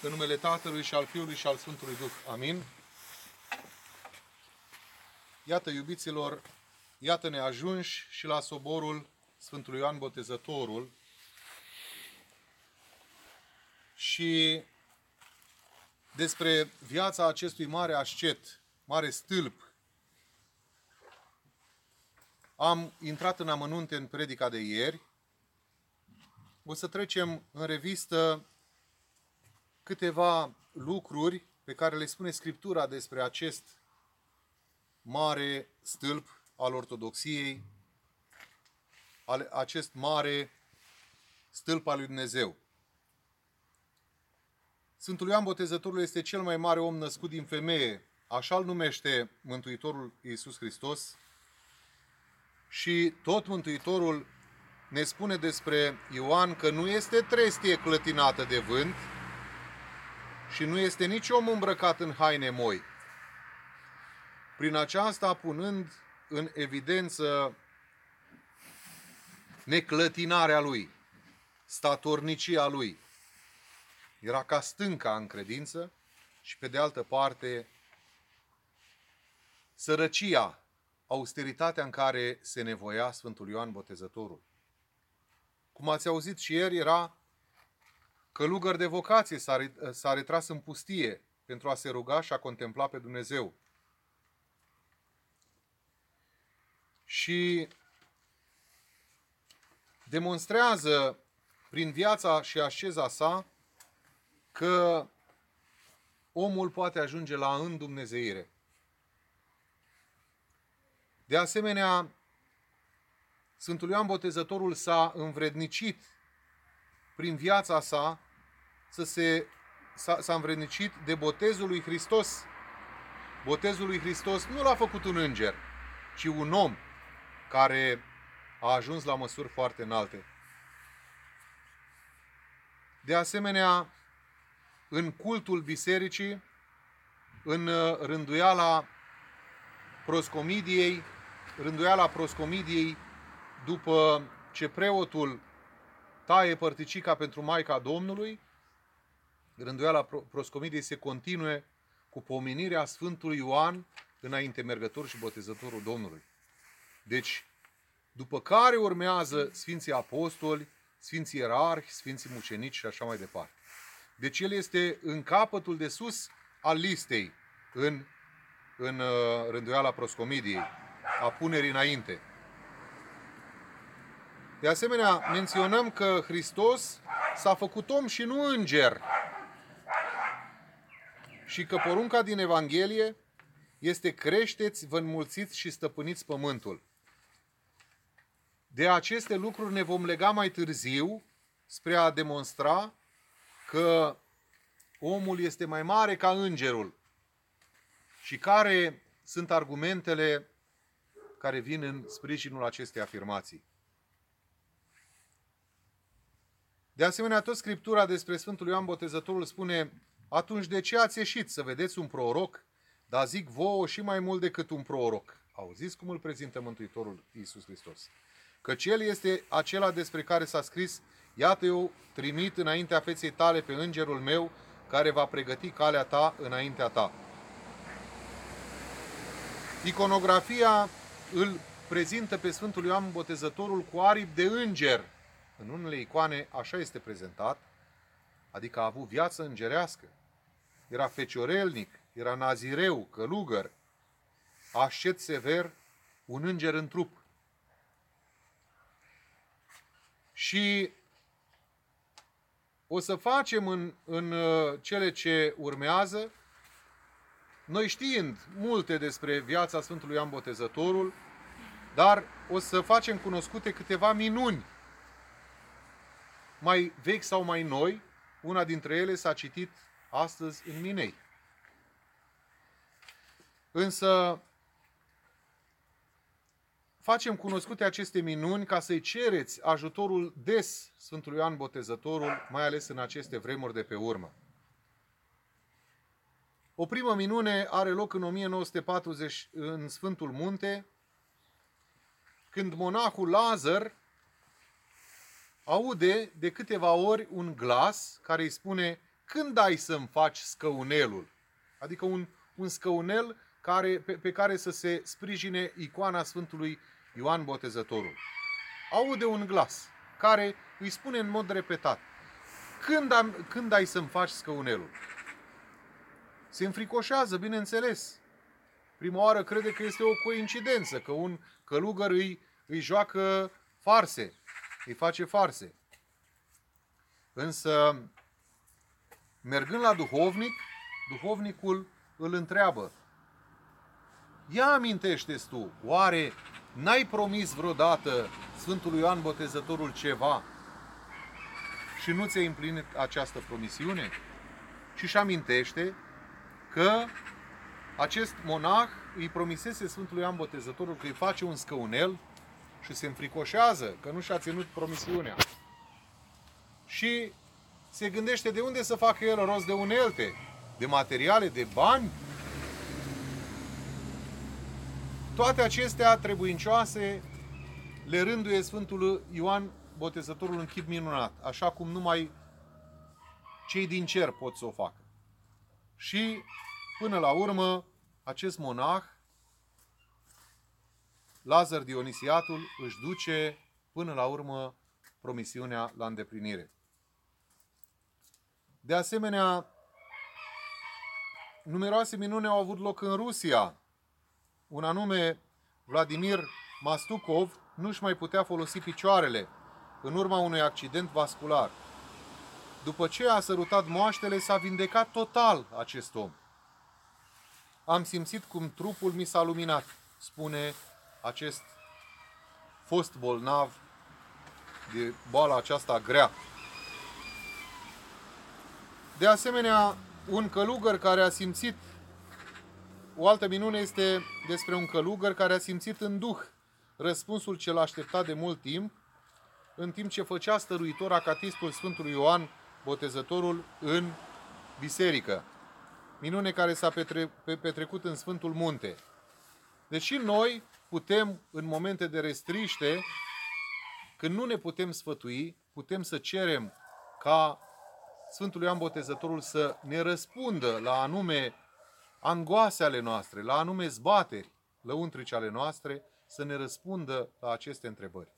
În numele Tatălui și al Fiului și al Sfântului Duh. Amin. Iată, iubiților, iată-ne ajunși și la soborul Sfântului Ioan Botezătorul și despre viața acestui mare ascet, mare stâlp. Am intrat în amănunte în predica de ieri. O să trecem în revistă câteva lucruri pe care le spune Scriptura despre acest mare stâlp al ortodoxiei, acest mare stâlp al lui Dumnezeu. Sfântul Ioan Botezătorul este cel mai mare om născut din femeie, așa îl numește Mântuitorul Iisus Hristos. Și tot Mântuitorul ne spune despre Ioan că nu este trestie clătinată de vânt și nu este nici om îmbrăcat în haine moi. Prin aceasta punând în evidență neclătinarea lui, statornicia lui. Era ca stânca în credință și pe de altă parte sărăcia, austeritatea în care se nevoia Sfântul Ioan Botezătorul. Cum ați auzit și ieri, era călugăr de vocație, s-a retras în pustie pentru a se ruga și a contempla pe Dumnezeu. Și demonstrează prin viața și asceza sa că omul poate ajunge la îndumnezeire. De asemenea, Sfântul Ioan Botezătorul s-a învrednicit prin viața sa, s-a învrednicit de botezul lui Hristos. Botezul lui Hristos nu l-a făcut un înger, ci un om care a ajuns la măsuri foarte înalte. De asemenea, în cultul bisericii, în rânduiala proscomidiei, după ce preotul taie părticica pentru Maica Domnului, rânduiala proscomidiei se continue cu pomenirea Sfântului Ioan, înainte mergător și botezătorul Domnului. Deci, după care urmează Sfinții Apostoli, Sfinții Ierarhi, Sfinții Mucenici și așa mai departe. Deci el este în capătul de sus al listei în rânduiala proscomidiei, a punerii înainte. De asemenea, menționăm că Hristos s-a făcut om și nu înger. Și că porunca din Evanghelie este: creșteți, vă înmulțiți și stăpâniți pământul. De aceste lucruri ne vom lega mai târziu spre a demonstra că omul este mai mare ca îngerul și care sunt argumentele care vin în sprijinul acestei afirmații. De asemenea, tot Scriptura despre Sfântul Ioan Botezătorul spune: atunci de ce ați ieșit să vedeți un proroc? Dar zic vouă și mai mult decât un proroc. Auziți cum îl prezintă Mântuitorul Iisus Hristos? Căci El este acela despre care s-a scris: iată, eu trimit înaintea feței tale pe îngerul meu, care va pregăti calea ta înaintea ta. Iconografia îl prezintă pe Sfântul Ioan Botezătorul cu aripi de înger. În unele icoane așa este prezentat, adică a avut viață îngerească. Era feciorelnic, era nazireu, călugăr, ascet sever, un înger în trup. Și o să facem în cele ce urmează, noi știind multe despre viața Sfântului Ioan Botezătorul, dar o să facem cunoscute câteva minuni, mai vechi sau mai noi. Una dintre ele s-a citit astăzi în Minei. Însă facem cunoscute aceste minuni ca să-i cereți ajutorul des Sfântului Ioan Botezătorul, mai ales în aceste vremuri de pe urmă. O primă minune are loc în 1940 în Sfântul Munte, când monahul Lazar aude de câteva ori un glas care îi spune: când ai să-mi faci scăunelul? Adică un scăunel pe care să se sprijine icoana Sfântului Ioan Botezătorul. Aude un glas care îi spune în mod repetat: când ai să-mi faci scăunelul? Se înfricoșează, bineînțeles. Prima oară crede că este o coincidență, că un călugăr îi joacă farse, îi face farse. Însă, mergând la duhovnic, duhovnicul îl întreabă: ia amintește-ți tu, oare n-ai promis vreodată Sfântului Ioan Botezătorul ceva și nu ți-ai împlinit această promisiune? Și își amintește că acest monah îi promisese Sfântului Ioan Botezătorul că îi face un scăunel și se înfricoșează că nu și-a ținut promisiunea. Și se gândește de unde să facă el rost de unelte, de materiale, de bani. Toate acestea trebuincioase le rânduie Sfântul Ioan Botezătorul în chip minunat, așa cum numai cei din cer pot să o facă. Și până la urmă, acest monah, Lazar Dionisiatul, își duce până la urmă promisiunea la îndeplinire. De asemenea, numeroase minuni au avut loc în Rusia. Un anume, Vladimir Mastukov nu-și mai putea folosi picioarele în urma unui accident vascular. După ce a sărutat moaștele, s-a vindecat total acest om. Am simțit cum trupul mi s-a luminat, spune acest fost bolnav de boala aceasta grea. De asemenea, un călugăr care a simțit, o altă minune este despre un călugăr care a simțit în duh răspunsul ce l-a așteptat de mult timp ce făcea stăruitor acatistul Sfântului Ioan Botezătorul în biserică. Minune care s-a petrecut în Sfântul Munte. Deci și noi putem, în momente de restriște, când nu ne putem sfătui, putem să cerem ca Sfântul Ioan Botezătorul să ne răspundă la anume angoase ale noastre, la anume zbateri lăuntrice ale noastre, să ne răspundă la aceste întrebări.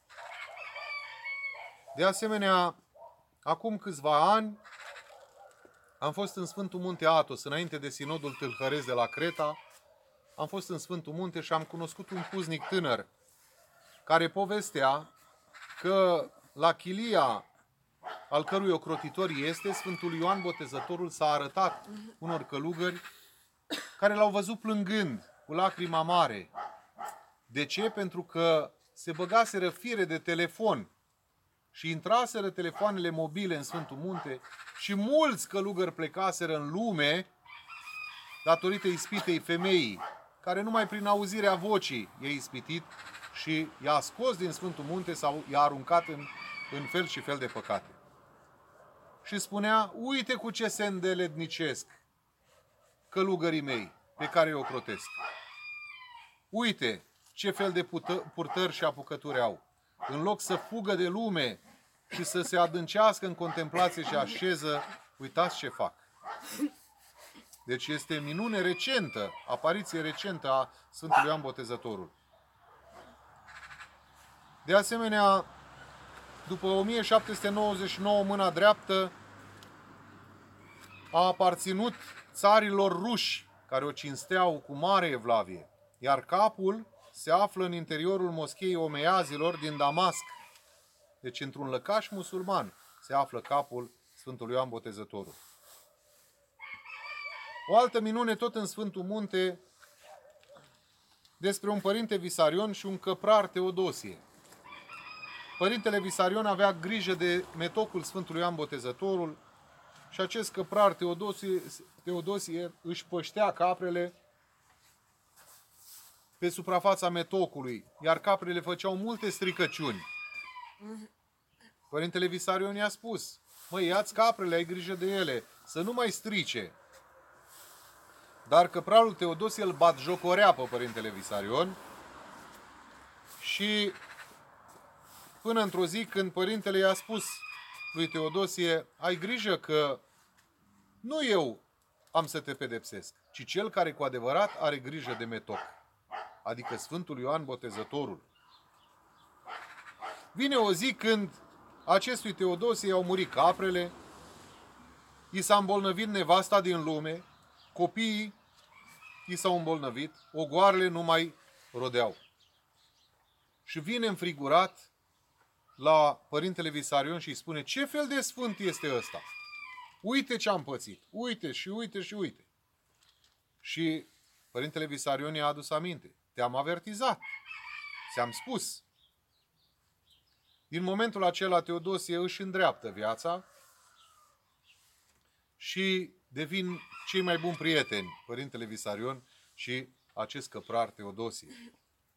De asemenea, acum câțiva ani am fost în Sfântul Munte Athos, înainte de sinodul tâlhăresc de la Creta. Am fost în Sfântul Munte și am cunoscut un puznic tânăr care povestea că la chilia al cărui ocrotitor este, Sfântul Ioan Botezătorul s-a arătat unor călugări care l-au văzut plângând, cu lacrima mare. De ce? Pentru că se băgaseră fire de telefon și intraseră telefoanele mobile în Sfântul Munte și mulți călugări plecaseră în lume datorită ispitei femeii, care numai prin auzirea vocii i-a ispitit și i-a scos din Sfântul Munte sau i-a aruncat în fel și fel de păcate. Și spunea: uite cu ce se îndeletnicesc călugării mei pe care îi ocrotesc. Uite ce fel de purtări și apucături au. În loc să fugă de lume și să se adâncească în contemplație și așeză, uitați ce fac. Deci este minune recentă, apariție recentă a Sfântului Ioan Botezătorul. De asemenea, după 1799, mâna dreaptă a aparținut țarilor ruși, care o cinsteau cu mare evlavie, iar capul se află în interiorul moscheii Omeiazilor din Damasc. Deci într-un lăcaș musulman se află capul Sfântului Ioan Botezătorul. O altă minune tot în Sfântul Munte despre un părinte Visarion și un căprar Teodosie. Părintele Visarion avea grijă de metocul Sfântului Ioan Botezătorul și acest căprar Teodosie își păștea caprele pe suprafața metocului, iar caprele făceau multe stricăciuni. Părintele Visarion i-a spus: măi, ia-ți caprele, ai grijă de ele, să nu mai strice. Dar căprarul Teodosie îl batjocorea pe părintele Visarion și până într-o zi când părintele i-a spus lui Teodosie: ai grijă că Nu eu am să te pedepsesc, ci cel care cu adevărat are grijă de metoc, adică Sfântul Ioan Botezătorul. Vine o zi când acestui Teodosie au murit caprele, i s-a îmbolnăvit nevasta din lume, copiii i s-au îmbolnăvit, ogoarele nu mai rodeau. Și vine înfrigurat la Părintele Visarion și îi spune: ce fel de sfânt este ăsta? Uite ce am pățit, uite și uite și uite. Și Părintele Visarion i-a adus aminte: te-am avertizat, ți-am spus. Din momentul acela Teodosie își îndreaptă viața și devin cei mai buni prieteni, Părintele Visarion și acest căprar Teodosie.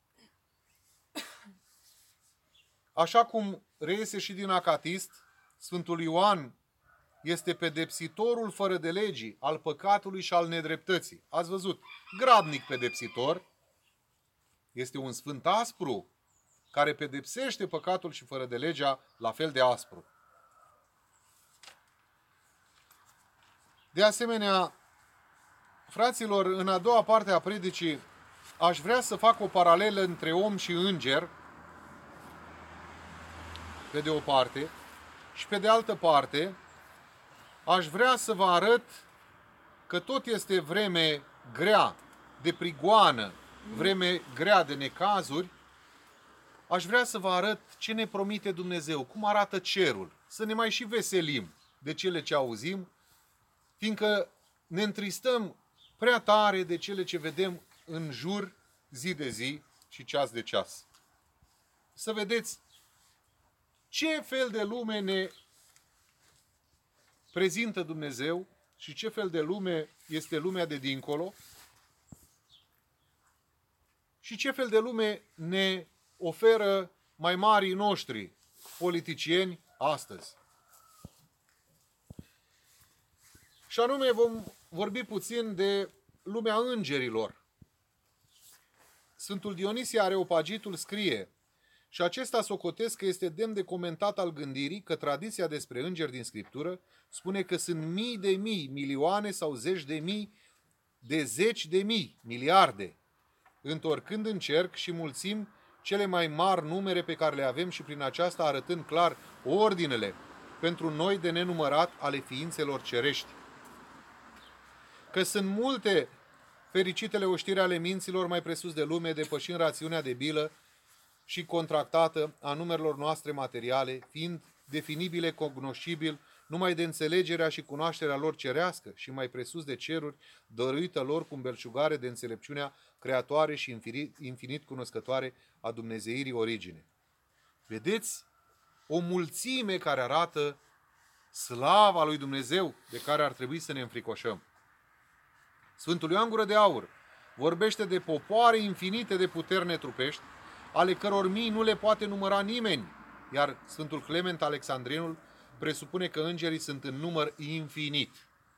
Așa cum reiese și din Acatist, Sfântul Ioan este pedepsitorul fără de legii al păcatului și al nedreptății. Ați văzut, grabnic pedepsitor, este un sfânt aspru care pedepsește păcatul și fără de legea la fel de aspru. De asemenea, fraților, în a doua parte a predicii aș vrea să fac o paralelă între om și înger, pe de o parte, și pe de altă parte, aș vrea să vă arăt că tot este vreme grea de prigoană, vreme grea de necazuri. Aș vrea să vă arăt ce ne promite Dumnezeu, cum arată cerul, să ne mai și veselim de cele ce auzim, fiindcă ne întristăm prea tare de cele ce vedem în jur zi de zi și ceas de ceas. Să vedeți ce fel de lume ne prezintă Dumnezeu și ce fel de lume este lumea de dincolo și ce fel de lume ne oferă mai marii noștri politicieni astăzi. Și anume vom vorbi puțin de lumea îngerilor. Sfântul Dionisie Areopagitul scrie: și acesta socotesc că este demn de comentat al gândirii că tradiția despre îngeri din Scriptură spune că sunt mii de mii, milioane sau zeci de mii, de zeci de mii, miliarde, întorcând în cerc și mulțim cele mai mari numere pe care le avem și prin aceasta arătând clar ordinele pentru noi de nenumărat ale ființelor cerești. Că sunt multe fericitele oștiri ale minților mai presus de lume, depășind rațiunea de bilă și contractată a numerelor noastre materiale, fiind definibile, cognoscibil, numai de înțelegerea și cunoașterea lor cerească și mai presus de ceruri, dăruită lor cu belșugare de înțelepciunea creatoare și infinit cunoscătoare a dumnezeirii origine. Vedeți? O mulțime care arată slava lui Dumnezeu de care ar trebui să ne înfricoșăm. Sfântul Ioan Gură de Aur vorbește de popoare infinite de puteri netrupești, ale căror mii nu le poate număra nimeni, iar Sfântul Clement Alexandrinul presupune că îngerii sunt în număr infinit.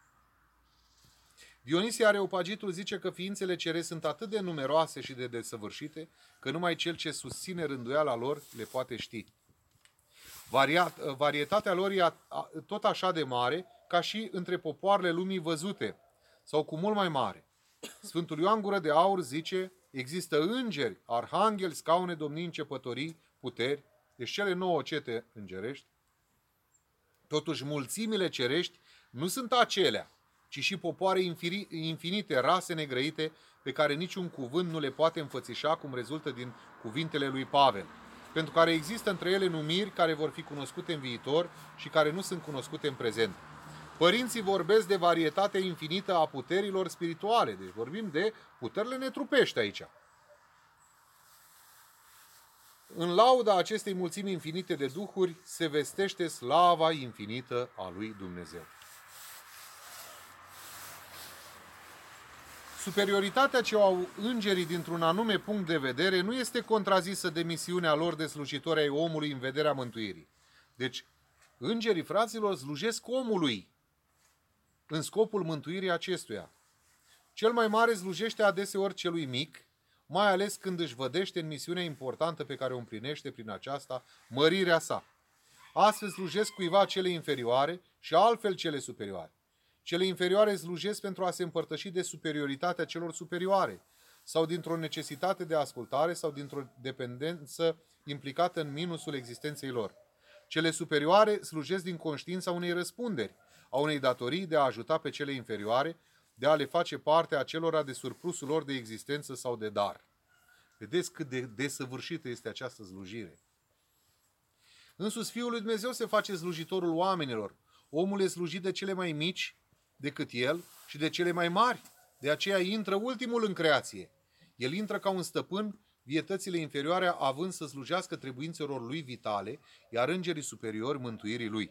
Dionisie Areopagitul zice că ființele cerești sunt atât de numeroase și de desăvârșite, că numai cel ce susține rânduiala lor le poate ști. Varietatea lor e tot așa de mare ca și între popoarele lumii văzute, sau cu mult mai mare. Sfântul Ioan Gură de Aur zice: există îngeri, arhangheli, scaune, domnii, începătorii, puteri, deci cele 9 cete îngerești. Totuși mulțimile cerești nu sunt acelea, ci și popoare infinite, rase negrăite, pe care niciun cuvânt nu le poate înfățișa, cum rezultă din cuvintele lui Pavel, pentru care există între ele numiri care vor fi cunoscute în viitor și care nu sunt cunoscute în prezent. Părinții vorbesc de varietatea infinită a puterilor spirituale, deci vorbim de puterile netrupești aici. În lauda acestei mulțimi infinite de duhuri se vestește slava infinită a lui Dumnezeu. Superioritatea ce o au îngerii dintr-un anume punct de vedere nu este contrazisă de misiunea lor de slujitori ai omului în vederea mântuirii. Deci, îngerii, fraților, slujesc omului în scopul mântuirii acestuia. Cel mai mare slujește adeseori celui mic, mai ales când își vădește în misiunea importantă pe care o împlinește prin aceasta mărirea sa. Astfel slujesc cuiva cele inferioare și altfel cele superioare. Cele inferioare slujesc pentru a se împărtăși de superioritatea celor superioare, sau dintr-o necesitate de ascultare, sau dintr-o dependență implicată în minusul existenței lor. Cele superioare slujesc din conștiința unei răspunderi, a unei datorii de a ajuta pe cele inferioare, de a le face parte acelora de surplusul lor de existență sau de dar. Vedeți cât de desăvârșită este această slujire. Însuși Fiul lui Dumnezeu se face slujitorul oamenilor. Omul e slujit de cele mai mici decât el și de cele mai mari. De aceea intră ultimul în creație. El intră ca un stăpân vietățile inferioare, având să slujească trebuințelor lui vitale, iar îngerii superiori mântuirii lui.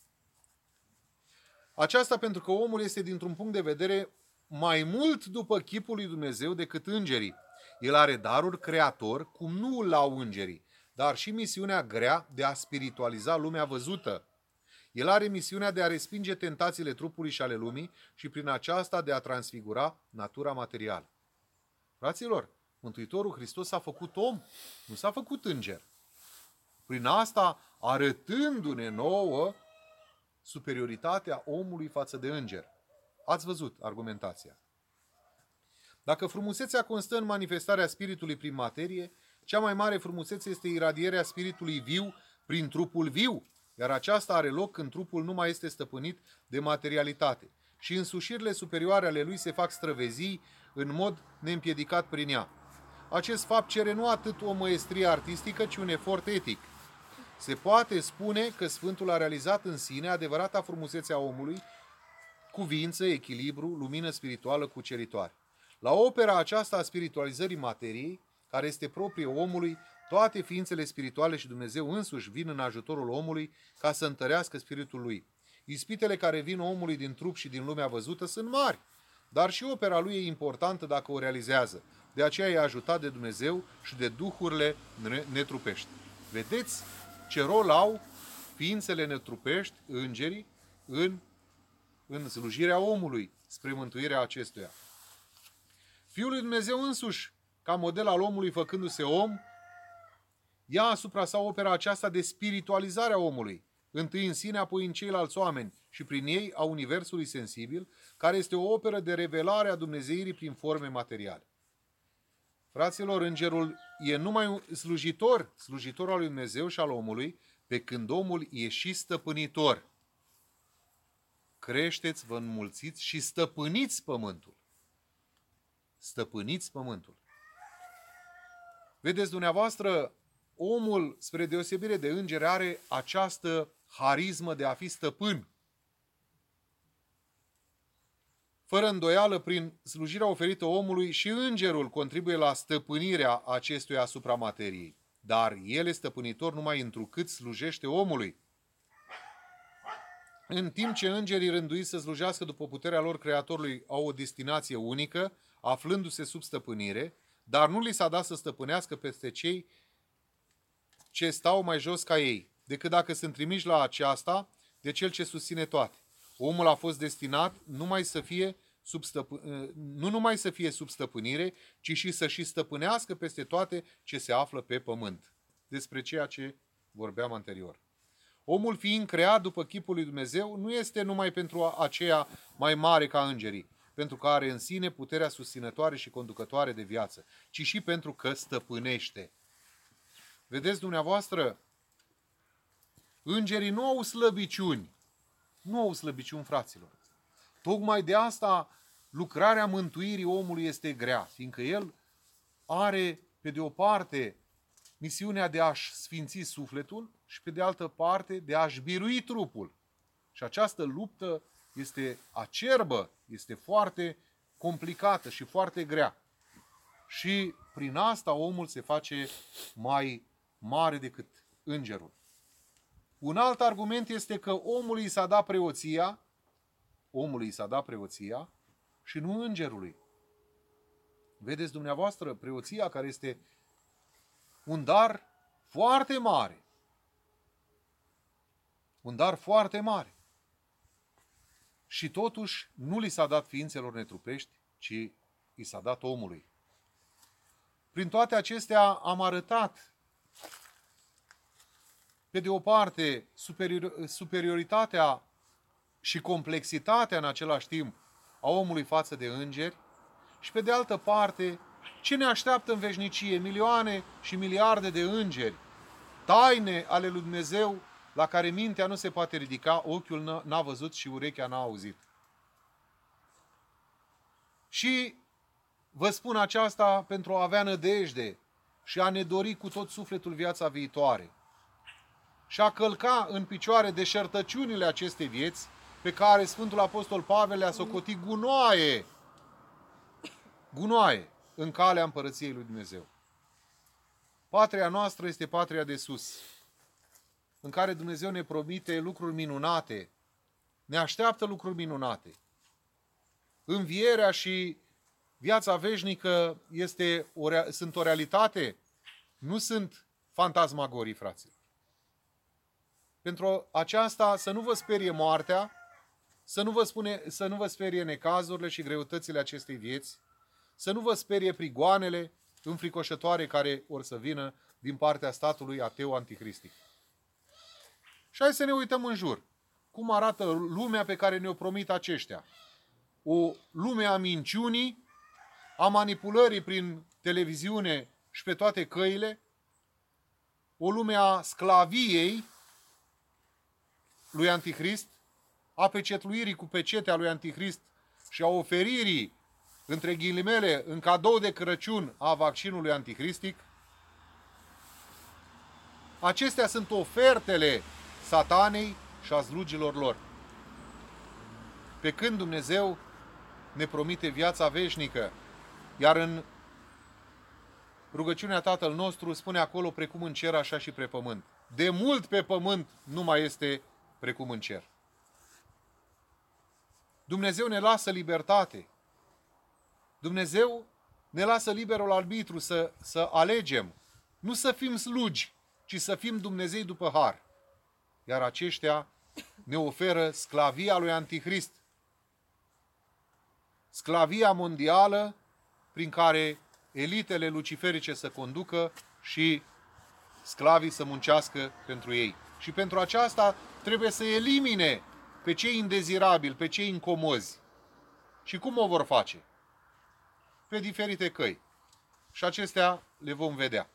Aceasta pentru că omul este dintr-un punct de vedere mai mult după chipul lui Dumnezeu decât îngerii. El are darul creator, cum nu îl au îngerii, dar și misiunea grea de a spiritualiza lumea văzută. El are misiunea de a respinge tentațiile trupului și ale lumii și prin aceasta de a transfigura natura materială. Fraților, Mântuitorul Hristos s-a făcut om, nu s-a făcut înger. Prin asta arătându-ne nouă superioritatea omului față de înger. Ați văzut argumentația. Dacă frumusețea constă în manifestarea spiritului prin materie, cea mai mare frumusețe este iradierea spiritului viu prin trupul viu, iar aceasta are loc când trupul nu mai este stăpânit de materialitate. Și însușirile superioare ale lui se fac străvezii în mod neîmpiedicat prin ea. Acest fapt cere nu atât o măestrie artistică, ci un efort etic. Se poate spune că Sfântul a realizat în sine adevărata frumusețe a omului, cuvință, echilibru, lumină spirituală cuceritoare. La opera aceasta a spiritualizării materiei, care este proprie omului, toate ființele spirituale și Dumnezeu însuși vin în ajutorul omului ca să întărească spiritul lui. Ispitele care vin omului din trup și din lumea văzută sunt mari, dar și opera lui e importantă dacă o realizează. De aceea e ajutat de Dumnezeu și de duhurile netrupești. Vedeți ce rol au ființele netrupești, îngerii, în slujirea omului spre mântuirea acestuia. Fiul lui Dumnezeu însuși, ca model al omului făcându-se om, ia asupra sa opera aceasta de spiritualizare a omului, întâi în sine, apoi în ceilalți oameni și prin ei a universului sensibil, care este o operă de revelare a dumnezeirii prin forme materiale. Fraților, îngerul e numai un slujitor al lui Dumnezeu și al omului, pe când omul e și stăpânitor. Creșteți, vă înmulțiți și stăpâniți pământul. Stăpâniți pământul. Vedeți, dumneavoastră, omul, spre deosebire de îngeri, are această harismă de a fi stăpân. Fără îndoială, prin slujirea oferită omului, și îngerul contribuie la stăpânirea acestuia asupra materiei. Dar el e stăpânitor numai întrucât slujește omului. În timp ce îngerii rânduiți să slujească după puterea lor Creatorului au o destinație unică, aflându-se sub stăpânire, dar nu li s-a dat să stăpânească peste cei ce stau mai jos ca ei, decât dacă sunt trimiși la aceasta de cel ce susține toate. Omul a fost destinat nu numai să fie sub stăpânire, ci și să și stăpânească peste toate ce se află pe pământ. Despre ceea ce vorbeam anterior. Omul fiind creat după chipul lui Dumnezeu nu este numai pentru aceea mai mare ca îngerii, pentru că are în sine puterea susținătoare și conducătoare de viață, ci și pentru că stăpânește. Vedeți dumneavoastră, îngerii nu au slăbiciuni. Nu au slăbiciuni, fraților. Tocmai de asta lucrarea mântuirii omului este grea, fiindcă el are, pe de o parte, misiunea de a-și sfinți sufletul și, pe de altă parte, de a-și birui trupul. Și această luptă este acerbă, este foarte complicată și foarte grea. Și prin asta omul se face mai mare decât îngerul. Un alt argument este că omului i s-a dat preoția, și nu îngerului. Vedeți dumneavoastră, preoția, care este un dar foarte mare. Un dar foarte mare. Și totuși nu li s-a dat ființelor netrupești, ci i s-a dat omului. Prin toate acestea am arătat, pe de o parte, superioritatea și complexitatea în același timp a omului față de îngeri, și pe de altă parte, ce ne așteaptă în veșnicie, milioane și miliarde de îngeri, taine ale lui Dumnezeu la care mintea nu se poate ridica, ochiul n-a văzut și urechea n-a auzit. Și vă spun aceasta pentru a avea nădejde și a ne dori cu tot sufletul viața viitoare și a călca în picioare deșertăciunile acestei vieți pe care Sfântul Apostol Pavel le-a socotit gunoaie în calea împărăției lui Dumnezeu. Patria noastră este patria de sus, în care Dumnezeu ne promite lucruri minunate, ne așteaptă lucruri minunate. Învierea și viața veșnică sunt o realitate, nu sunt fantasmagorii, fraților. Pentru aceasta să nu vă sperie moartea, să nu vă sperie necazurile și greutățile acestei vieți, să nu vă sperie prigoanele înfricoșătoare care or să vină din partea statului ateu anticristic. Și hai să ne uităm în jur. Cum arată lumea pe care ne-o promit aceștia? O lume a minciunii, a manipulării prin televiziune și pe toate căile, o lume a sclaviei lui Antichrist, a pecetluirii cu pecetea lui Antichrist și a oferirii, între ghilimele, în cadou de Crăciun a vaccinului anticristic. Acestea sunt ofertele Satanei și a slugilor lor. Pe când Dumnezeu ne promite viața veșnică, iar în rugăciunea Tatăl nostru spune acolo, precum în cer, așa și pe pământ. De mult pe pământ nu mai este precum în cer. Dumnezeu ne lasă libertate. Dumnezeu ne lasă liberul arbitru să alegem. Nu să fim slugi, ci să fim Dumnezei după har. Iar aceștia ne oferă sclavia lui Antichrist. Sclavia mondială prin care elitele luciferice să conducă și sclavii să muncească pentru ei. Și pentru aceasta trebuie să elimine pe cei indezirabili, pe cei incomozi. Și cum o vor face? Pe diferite căi. Și acestea le vom vedea.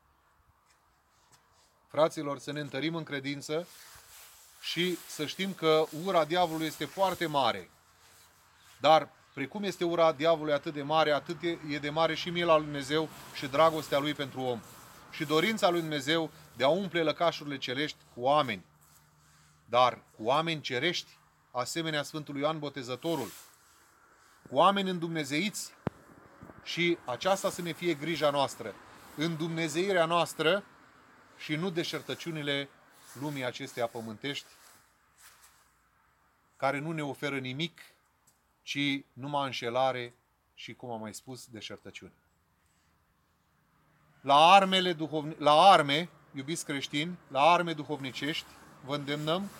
Fraților, să ne întărim în credință și să știm că ura diavolului este foarte mare. Dar precum este ura diavolului atât de mare, atât e de mare și mila lui Dumnezeu și dragostea lui pentru om. Și dorința lui Dumnezeu de a umple lăcașurile cerești cu oameni. Dar cu oameni cerești, asemenea Sfântului Ioan Botezătorul, cu oameni îndumnezeiți. Și aceasta să ne fie grija noastră, îndumnezeirea noastră și nu deșertăciunile lumii acesteia pământești, care nu ne oferă nimic, ci numai înșelare și, cum am mai spus, deșertăciuni. La arme, iubiți creștini, la arme duhovnicești vă îndemnăm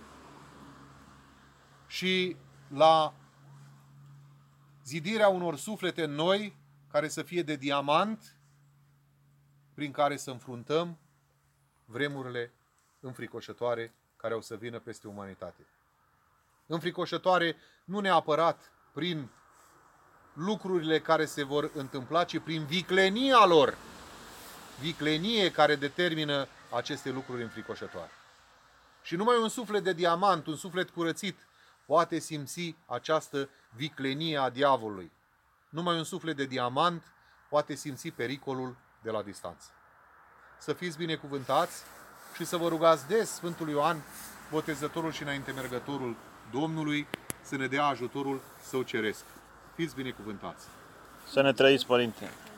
și la zidirea unor suflete noi, care să fie de diamant, prin care să înfruntăm vremurile înfricoșătoare care o să vină peste umanitate. Înfricoșătoare nu neapărat prin lucrurile care se vor întâmpla, ci prin viclenia lor. Viclenie care determină aceste lucruri înfricoșătoare. Și numai un suflet de diamant, un suflet curățit, poate simți această viclenie a diavolului. Numai un suflet de diamant poate simți pericolul de la distanță. Să fiți binecuvântați și să vă rugați des Sfântul Ioan Botezătorul și înaintemergătorul Domnului să ne dea ajutorul său ceresc. Fiți binecuvântați! Să ne trăiți, Părinte!